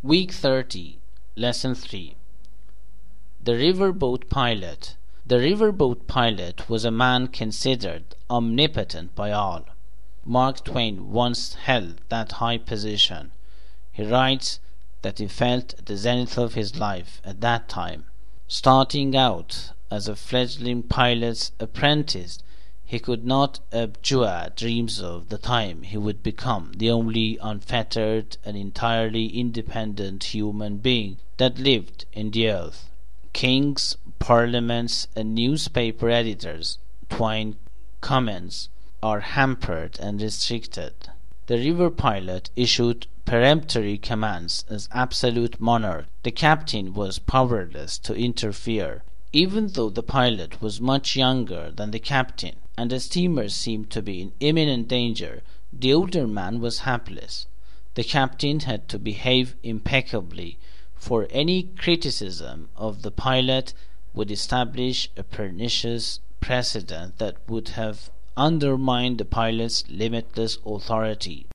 Week 30, Lesson 3. The Riverboat Pilot. The riverboat pilot was a man considered omnipotent by all. Mark Twain once held that high position. He writes that he felt at the zenith of his life at that time. Starting out as a fledgling pilot's apprentice, he could not abjure dreams of the time he would become the only unfettered and entirely independent human being that lived in the earth. Kings, parliaments, and newspaper editors, Twain comments, are hampered and restricted. The river pilot issued peremptory commands as absolute monarch. The captain was powerless to interfere. Even though the pilot was much younger than the captain, and the steamer seemed to be in imminent danger, the older man was helpless. The captain had to behave impeccably, for any criticism of the pilot would establish a pernicious precedent that would have undermined the pilot's limitless authority.